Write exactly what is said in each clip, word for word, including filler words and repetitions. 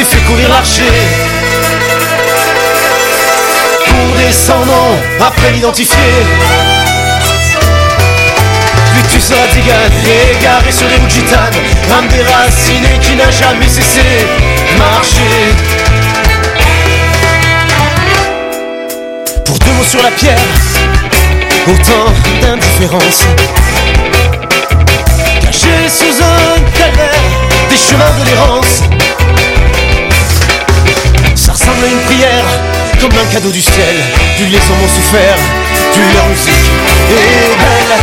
fais courir l'archer. Pour descendre, après l'identifier. Puis tu seras dégagé, égaré sur les routes gitanes. Âme déracinée qui n'a jamais cessé de marcher. Pour deux mots sur la pierre, autant d'indifférence. Caché sous un calvaire, des chemins de l'errance. Ça ressemble à une prière, comme un cadeau du ciel. Plus les hommes ont souffert, plus leur musique est belle.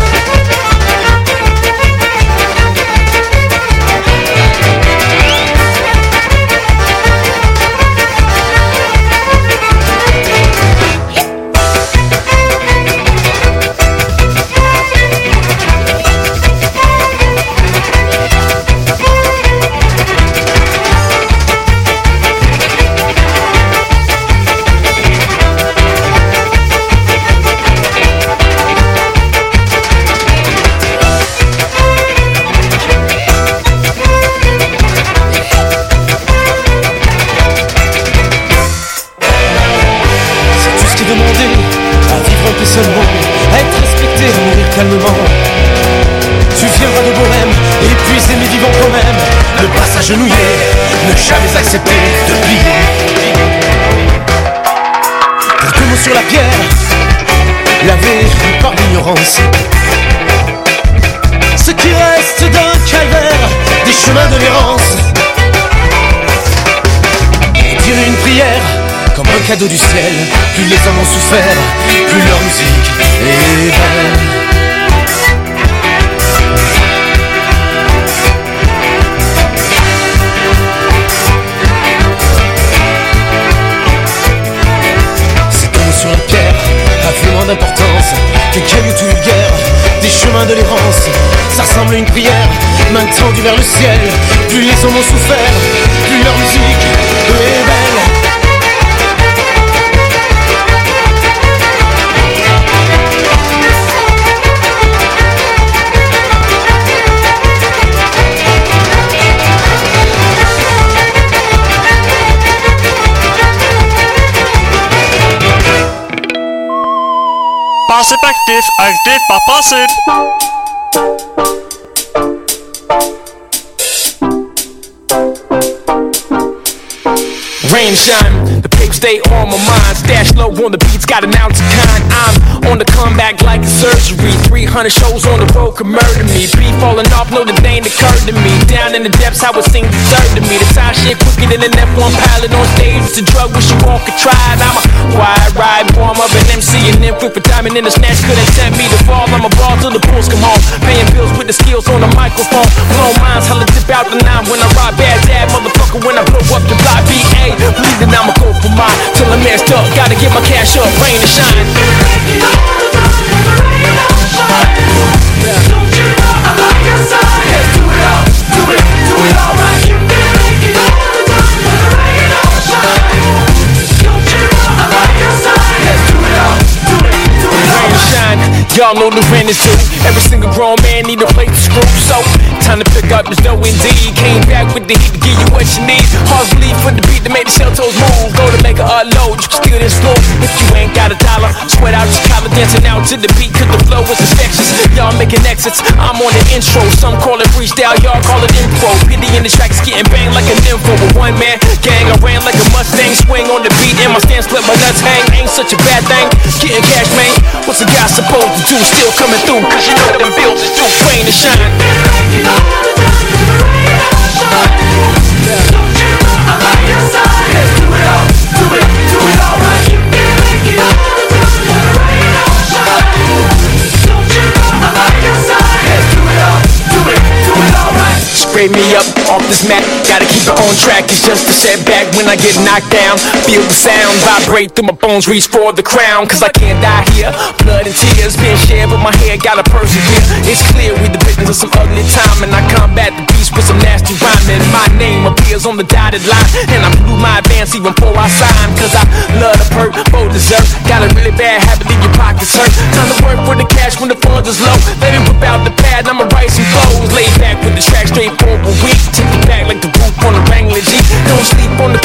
Seulement à être respecté, mourir calmement. Tu viendras de Bohème, épuisé mais vivant quand même. Ne pas s'agenouiller, ne jamais accepter de plier. Pour deux mots sur la pierre, lavé par l'ignorance. Ce qui reste d'un calvaire, des chemins de l'errance. Dire une prière comme un cadeau du ciel. Plus les hommes ont souffert, plus leur musique est belle. C'est comme sur la pierre, affluent d'importance. Des cailloux tout vulgaires, des chemins de l'errance. Ça ressemble à une prière, main tendue vers le ciel. Plus les hommes ont souffert, plus leur musique est belle. Passive active, active by passive. Rain and shine, the paper stay on my mind. Stash low on the beats, got an ounce of kind. I'm on the comeback like a surgery. three hundred shows on the road could murder me. Beat falling off, no, the thing occurred to me. Down in the depths, I would sing the third to me. The time shit quicker than an F one pilot on stage. It's a drug, wish you all could try it. I'm a wide ride, warm up an M C and then quick for diamond in the snatch. Couldn't tempt me to fall, I'm a ball till the bulls come home. Paying bills with the skills on the microphone. Blow minds, hella dip out the nine when I ride bad dad, motherfucker, when I blow up the block. B A, believe that I'ma go for mine till I'm messed up. Gotta get my cash up, rain and shine. Don't you know I'm like your side? Let's do it all, do it, do it all right. You can make it all the time when the rain don't shine. Don't you know I'm like your side? Let's do it all, do it, do it all right. Rain and shine, y'all know the rent is due. Every single grown man need a plate to screw. So time to pick up his dough indeed. Came back with the heat to give you what you need. Hard to leave for the beat to make the shell toes move. Go to make a unload, you can steal this floor. If you ain't got a dollar, sweat out your collar, dancing out to the beat, cause the flow is infectious. Y'all making exits, I'm on the intro. Some call it freestyle, y'all call it info. Pity in the track is getting banged like a nympho. With one man gang, I ran like a Mustang. Swing on the beat and my stance, let my nuts hang. Ain't such a bad thing, getting cash, man. What's a guy supposed to do? Still coming through, cause you know them bills is too rain to shine. You know the time when the rain don't shine. Don't you know I'm by your side? Let's do it all, do it, do it all right. You can make it all the time when the rain don't shine. Don't you know I'm by your side? Let's do it all, do it, do it all right. Spray me up off this mat, gotta keep it on track. It's just a setback when I get knocked down. Feel the sound vibrate through my bones, reach for the crown. Cause I can't die here, blood and tears being shared, but my head gotta persevere. It's clear we the victims of some ugly time, and I combat the beast with some nasty rhyming. My name appears on the dotted line, and I blew my advance even before I signed. Cause I love the perk, for dessert. Got a really bad habit, leave your pockets hurt. Time to work for the cash when the funds is low. Let me whip out the pad, I'ma write some flows. Lay back with the track straight forward week. Take it back like the roof on a Wrangler Jeep. Don't sleep on the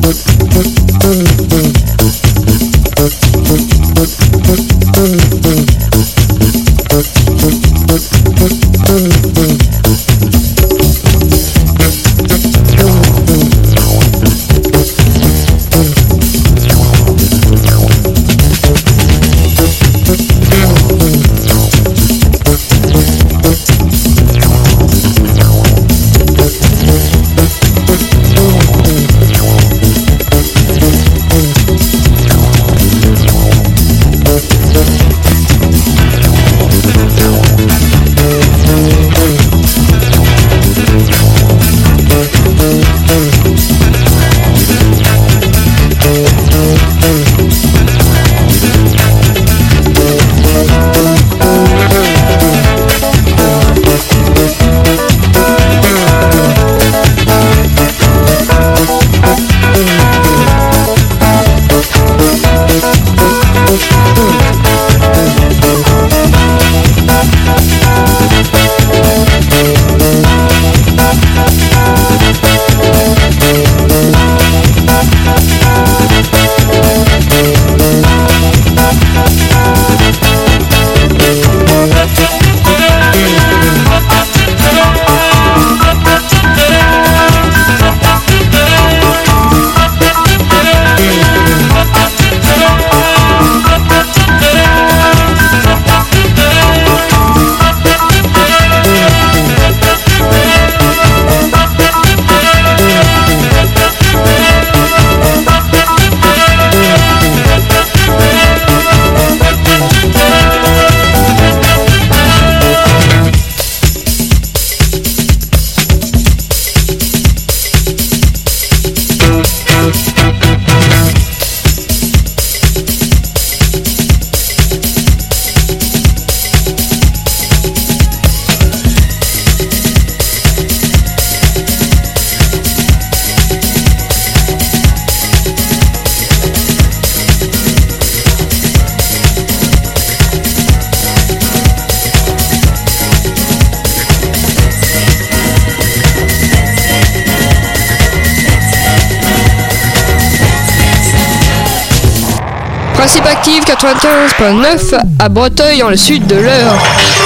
Principe active quatre-vingt-quinze virgule neuf à Breteuil dans le sud de l'Eure.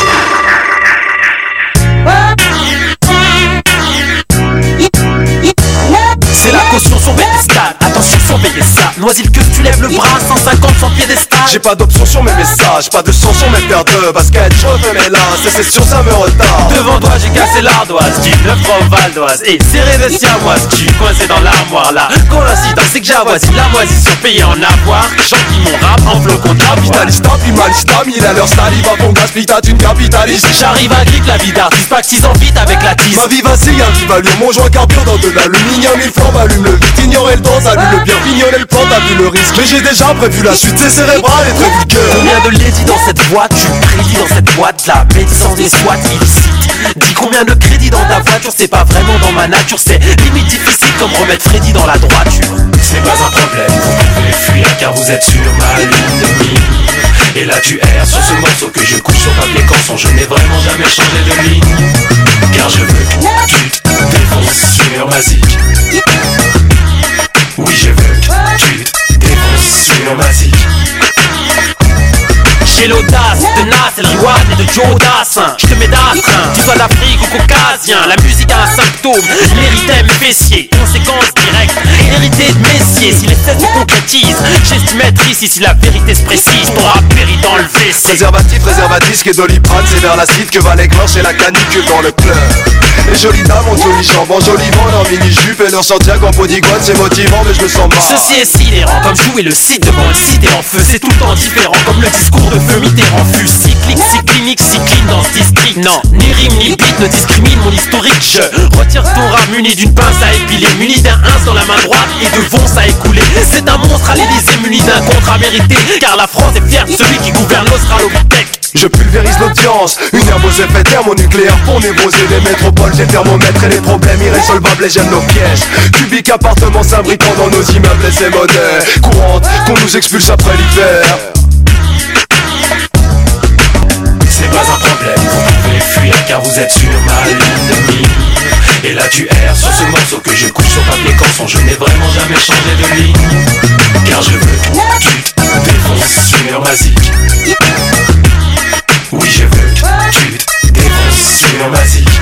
C'est la caution sur pédestal, attention surveillez ça. Noisille que tu lèves le bras, cent cinquante sans piédestal. J'ai pas d'option sur mes messages, pas de son sur mes paires de baskets. Je refais mes lances et c'est sûr ça me retarde. Devant toi j'ai cassé l'ardoise, du neuf francs valdoise et serré de siamoise. Tu coincé dans l'armoire là. Coïncidence c'est que j'avoisine la moisissure payée en avoir. J'enquille mon rap en flocon de capitaliste, pimaliste, il a leur salive à fond gaspille, t'as une capitaliste. J'arrive à grip la vie d'artiste, pactisant vite avec la tisse. Ma vie vacille, un value, mon joint carbure dans de l'aluminium. Il flambe, allume le vite, ignorer le temps, salut le bien, pignoler le plan, t'as vu le risque. Mais j'ai déjà prévu la suite, c'est cérébral et très vulgaire. Combien de lady dans cette boîte, tu prédis dans cette boîte, la médecine des SWAT illicite. Dis combien de crédits dans ta voiture, c'est pas vraiment dans ma nature, c'est limite difficile comme remettre Freddy dans la droiture. C'est pas un problème, vous pouvez fuir car vous êtes sur ma ligne de mire. Et là tu erres sur ce morceau que je couche sur papier canson. Je n'ai vraiment jamais changé de ligne, car je veux que tu te défonces sur ma zik. Oui je veux que tu te défonces sur ma zik. J'ai l'audace, tenace, et le riwan et de Joe Dassin. Je te mets d'astreint, tu sois d'Afrique ou caucasien. La musique a un symptôme, méritait mes fessiers. Conséquence directe, hérité de messier. Si les scènes se concrétisent, j'estime être ici. Si la vérité se précise, t'auras péri dans le W C. Préservatif, préservatif, et Doliprane, c'est vers l'acide que va l'aigleur chez la canicule dans le club. Les jolies dames ont jolies jambes, en joliment en mini-jupe et leur Santiago en podigone, c'est motivant mais je me sens mal. Ceci est sidérant, comme jouer le site devant une cité en feu. C'est tout le temps différent, comme le discours de feu Mitterrand fut cyclique, cyclinique, cycline dans ce district. Non, ni rime ni beat ne discrimine mon historique. Je retire ton rat muni d'une pince à épiler, muni d'un ins dans la main droite et de vonce à écouler. C'est un monstre à l'Élysée muni d'un contre à mériter, car la France est fière de celui qui gouverne l'Australopithèque. Je pulvérise l'audience, une herbe aux effets thermonucléaires pour névroser les métropoles. J'ai le thermomètre et les problèmes irrésolvables et j'aime nos pièges. Cubique appartement s'abritant dans nos immeubles et c'est monnaie courante qu'on nous expulse après l'hiver. C'est pas un problème, vous pouvez fuir car vous êtes sur ma ligne de mire. Et là tu erres sur ce morceau que je couche sur papier canson. Je n'ai vraiment jamais changé de ligne, car je veux que tu te défonces sur ma zik. Oui je veux que tu te défonces sur ma zik.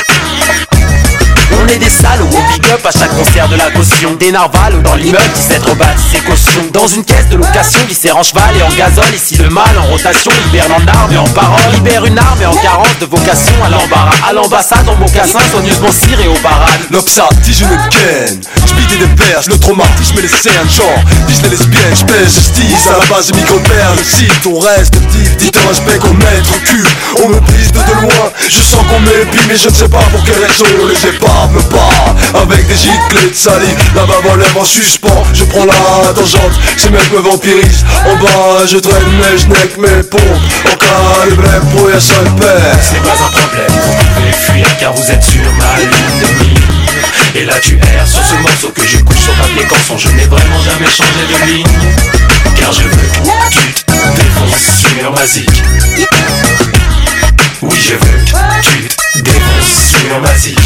On est des salauds, on big up à chaque concert de la caution. Des narvals ou dans l'immeuble qui s'est rebâti caution. Dans une caisse de location qui en cheval et en gazole. Ici le mal en rotation, hiberne en armes et en parole. Libère une arme et en carence de vocation à l'embarras. À l'ambassade en mocassin, soigneusement ciré au parade. L'obsat, tige une ken, j'bite des perches, le traumatisme et les scènes, genre, pige les lesbiennes, j'pèse justice à la base du micro-père. Le site, on reste type, dit un respect qu'on mettre au cul. On me prise de, de loin, je sens qu'on m'épie, mais je ne sais pas pour quelle raison. Les épaves me partent, avec des giclées de salive, la bave en lèvres en suspens. Je prends la tangente, ces mecs me vampirisent. En bas, je traîne mes genèques, mes pompes, en calibré pour un seul père. Ce n'est pas un problème, vous pouvez fuir car vous êtes sur ma ligne de mire. Et là tu erres sur ce morceau que je couche sur papier canson. Je n'ai vraiment jamais changé de ligne, car je veux que tu te défonces sur ma zik. Oui je veux que tu te défonces sur ma zik.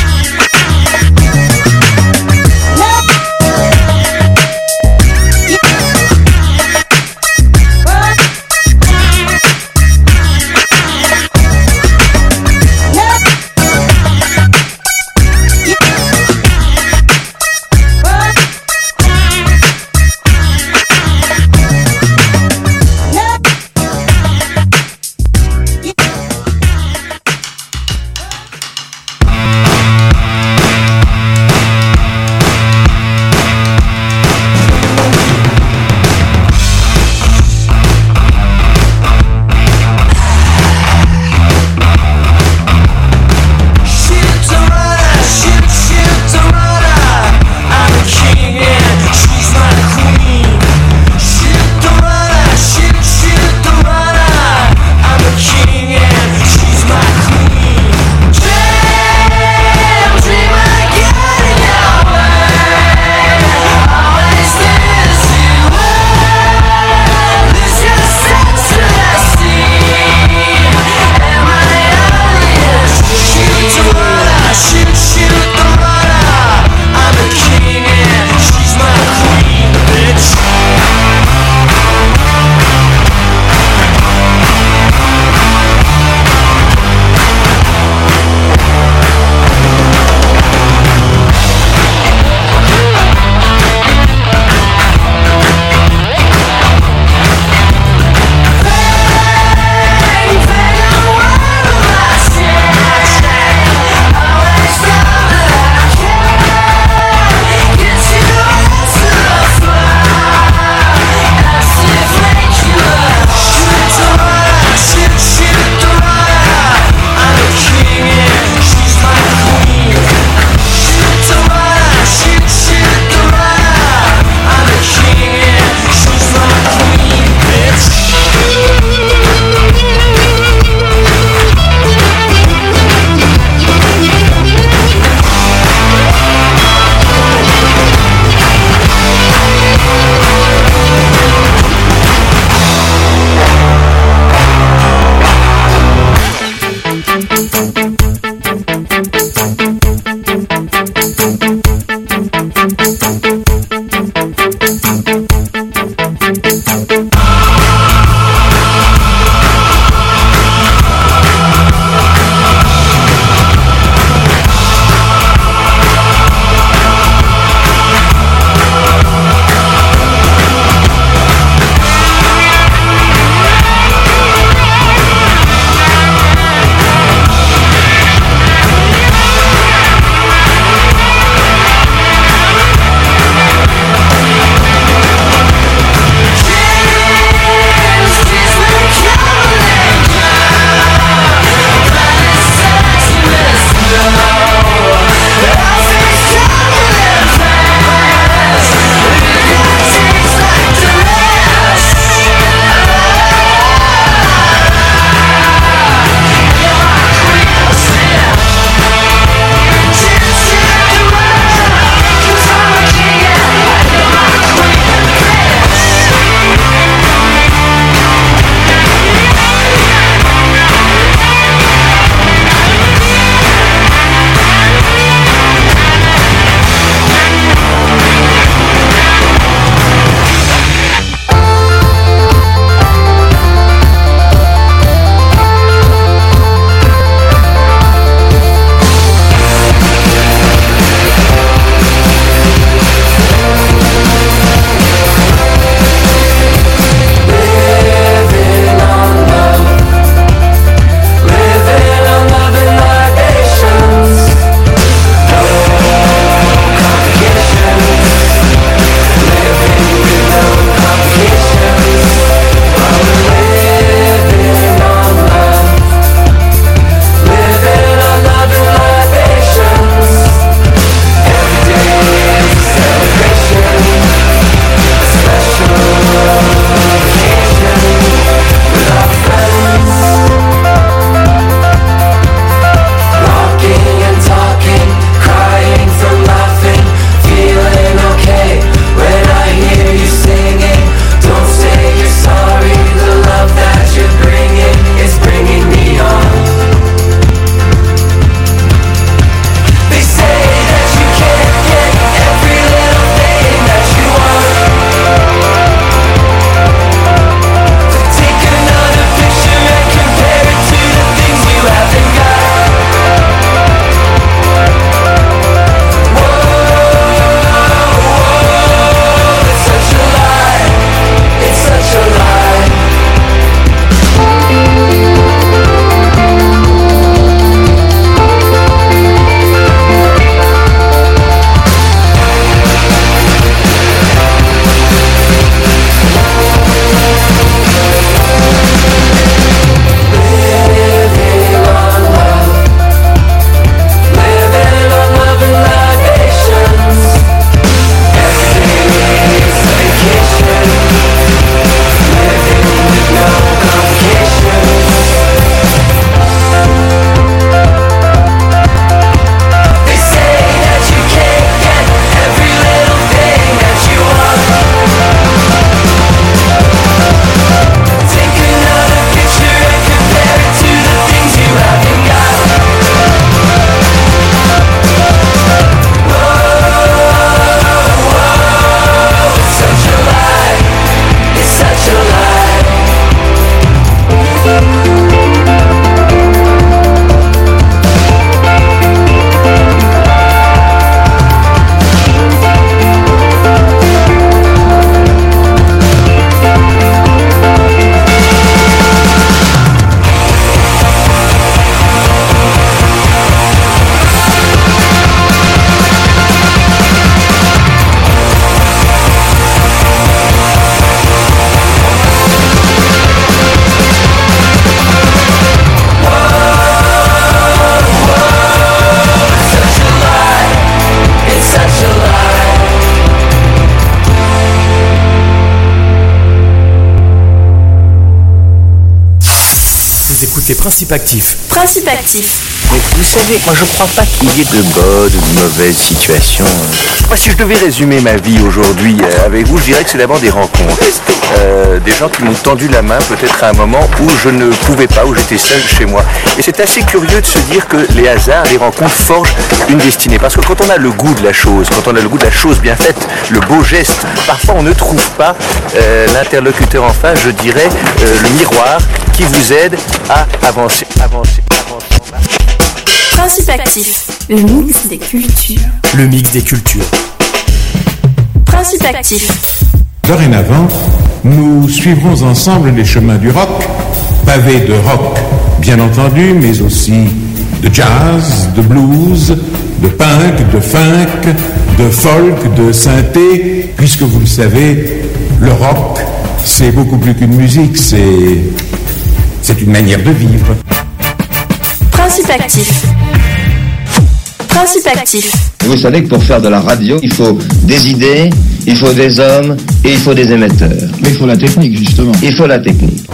écoutez Principe Actif. Principe Actif. Mais vous savez, moi je crois pas qu'il y ait de bonnes ou de mauvaises situations. Moi, si je devais résumer ma vie aujourd'hui euh, avec vous, je dirais que c'est d'abord des rencontres. Euh, des gens qui m'ont tendu la main peut-être à un moment où je ne pouvais pas, où j'étais seul chez moi. Et c'est assez curieux de se dire que les hasards, les rencontres forgent une destinée. Parce que quand on a le goût de la chose, quand on a le goût de la chose bien faite, le beau geste, parfois on ne trouve pas euh, l'interlocuteur en face, je dirais, euh, le miroir qui vous aide à avancer, avancer, avancer. Principe Actif, le mix des cultures. Le mix des cultures. Principe Actif. Dorénavant, nous suivrons ensemble les chemins du rock, pavés de rock, bien entendu, mais aussi de jazz, de blues, de punk, de funk, de folk, de synthé, puisque vous le savez, le rock, c'est beaucoup plus qu'une musique, c'est, c'est une manière de vivre. Principe Actif. Principe Actif. Vous savez que pour faire de la radio, il faut des idées, il faut des hommes et il faut des émetteurs. Mais il faut la technique, justement. Il faut la technique.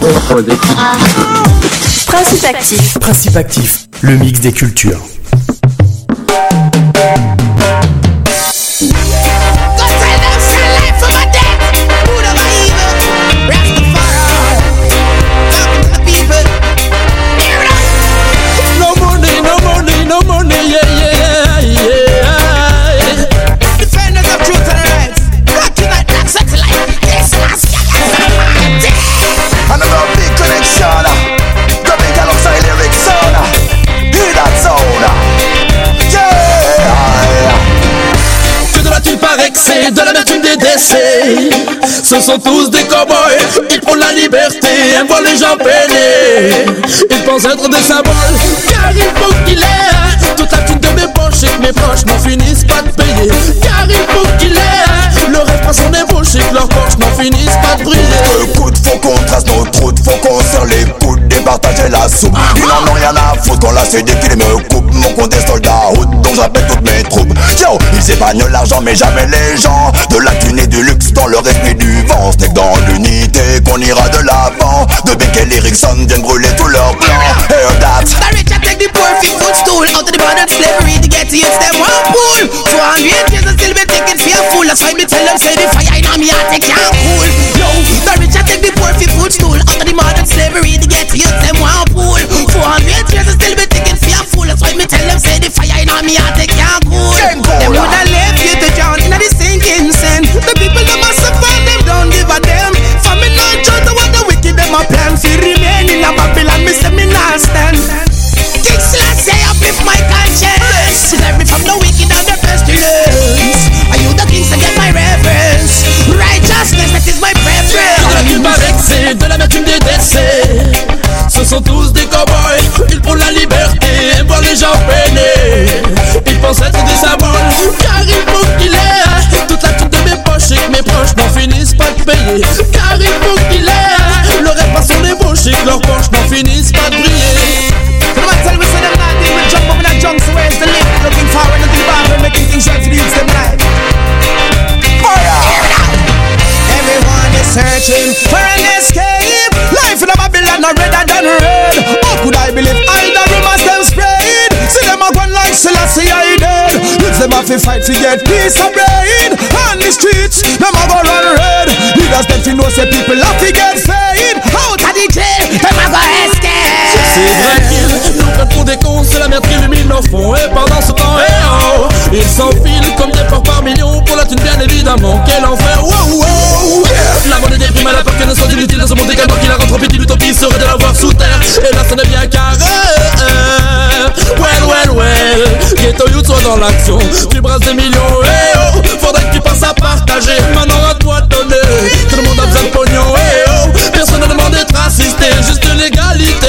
Principe Actif. Principe Actif, le mix des cultures. C'est de la nature des décès. Ce sont tous des cow-boys. Ils prônent la liberté, aiment voir les gens peiner. Ils pensent être des symboles, car il faut qu'il ait toute la thune de mes poches et que mes proches n'en finissent pas de payer. Car il faut qu'il ait le rêve à son ébauche et que leurs poches n'en finissent pas de briller. Le coup de faux qu'on trace nos routes, faut qu'on serre les coudes, départager la soupe. Ils n'en ont rien à foutre qu'on l'a cédé qu'ils me coupent. Mon compte est soldat route, donc j'appelle toutes mes troupes. Yo, ils épargnent l'argent mais jamais les gens. De la thune et du luxe dans le respect du vent. C'est que dans l'unité qu'on ira de l'avant. De Beckel Erickson viennent brûler tous leurs plans. Hear that. The rich I take the poor feet footstool out of the modern slavery to get to use them one pool. four hundred years and still be taking for a fool. That's why me tell them say the fire in me heart they can't cool. Yo, the rich I take the poor feet footstool out of the modern slavery to get to use them one pool. four hundred years and still be taking for a fool. That's why me tell them say the fire in me heart they can't cool. Them woulda left you to drown in the sinking sand. The people them a suffer, them don't give a damn. For me not judge what the wicked them a plan. Fi remain in a Babylon, me say me not stand. King Selassie uplift my conscience. Save me from the wicked and the pestilence. Are you the king to get my reverence? Righteousness, that is my preference. Il paraît que c'est de la nature des décès. Ce sont tous des cow-boys. Ils prônent la liberté, aiment voir les gens peiner. Ils pensent être des symboles, car il faut qu'il ait toute la thune de mes poches et que mes proches n'en finissent pas de payer. Car il faut qu'il ait le rêve à son ébauche et que leurs poches n'en finissent pas de briller. Tell me say them not deal with jump up in that junk, so where's the link? Looking forward to the bar, making things right for the youth them life. Everyone is searching for an escape. Life in a Babylon are redder than red. How could I believe all the rumors them spread? See them a gone like Selassie I dead. Youths them have to fight to get peace and bread. On the streets, them a go run red. Leaders them fi know say people have to get fed. Out of the jail, them a go escape. C'est vrai qu'ils nous prennent pour des cons, c'est la merde qui illumine leur fond. Et pendant ce temps, eh oh, ils s'enfilent comme des porcs par millions. Pour la thune bien évidemment, quel enfer, wow wow yeah. La monnaie déprime à la peur qu'elle ne soit inutile dans ce monde également qu'il la rend trop petite. L'utopie serait de la voir sous terre. Et là ça devient carré. Well, well, well, Ghetto Youth soit dans l'action. Tu brasses des millions, eh oh, faudrait que tu passes à partager. Maintenant à toi de donner. Tout le monde a besoin de pognon, eh oh. Personne ne demande d'être assisté, juste l'égalité.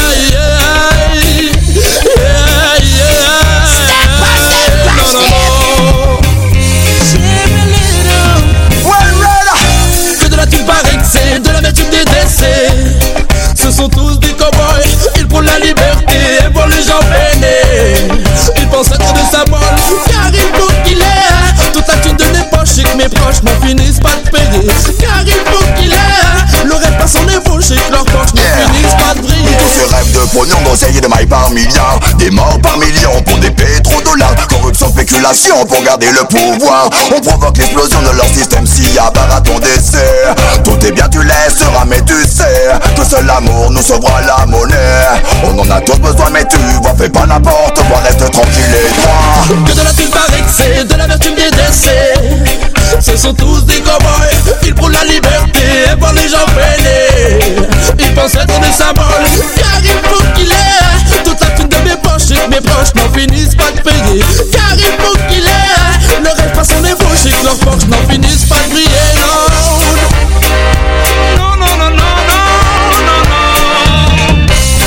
Ce sont tous des cow-boys, ils prônent la liberté et pour les gens peiner. Ils pensent être des symboles, car il faut qu'il ait toute la thune de mes poches et que mes proches n'en finissent pas de payer. Car il faut qu'il ait le rêve à son ébauche et que leurs poches n'en finissent pas de briller. Tous ces rêves de pognon d'oseille de mailles par milliards. Des morts par millions pour des pétrodollars. Corruption, spéculation pour garder le pouvoir. On provoque l'explosion de leur système s'il y a barre à ton décès. Tout est bien, tu laisseras, mais tu sais que seul l'amour nous sauvera la monnaie. On en a tous besoin, mais tu vois, fais pas n'importe quoi, reste tranquille et droit. Que de la thune par excès, de l'amertume des décès. Ce sont tous des cow-boys, ils prônent la liberté et pour les gens peinés. Ils pensent être des symboles, car il faut qu'il ait toute la thune de mes poches et que mes proches n'en finissent pas de payer. Car il faut qu'il ait le rêve pas s'en ébauche et que leurs poches n'en finissent pas de briller. Non, non, non, non, non, non, non, non.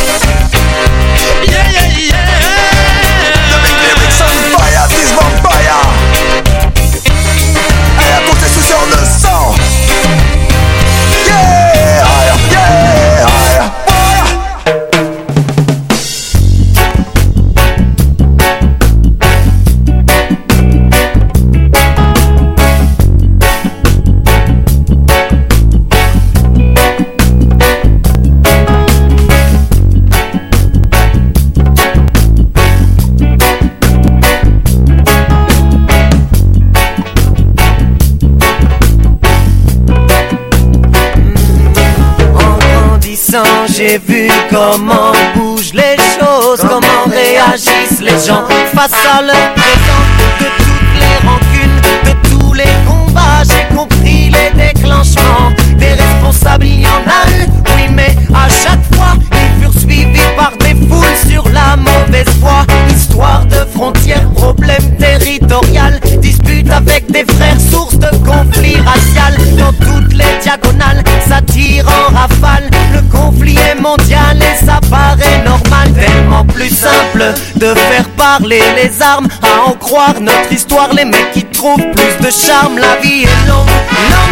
Yeah, yeah, yeah. The big lyrics on fire, this vampire. Et à tous les soucis on le sent. Yeah, yeah, yeah. J'ai vu comment bougent les choses, comment réagissent les gens face à leur présent. De toutes les rancunes, de tous les combats, j'ai compris les déclenchements. Des responsables, il y en a eu, oui, mais à chaque fois, ils furent suivis par des foules sur la mauvaise voie. Histoire de frontières, problème territorial, dispute avec des frères, source de conflits racial. Dans toutes les diagonales, ça tire en rafale. Le conflit est mondial et ça paraît normal. Tellement plus simple de faire parler les armes. À en croire notre histoire, les mecs qui trouvent plus de charme. La vie est longue, longue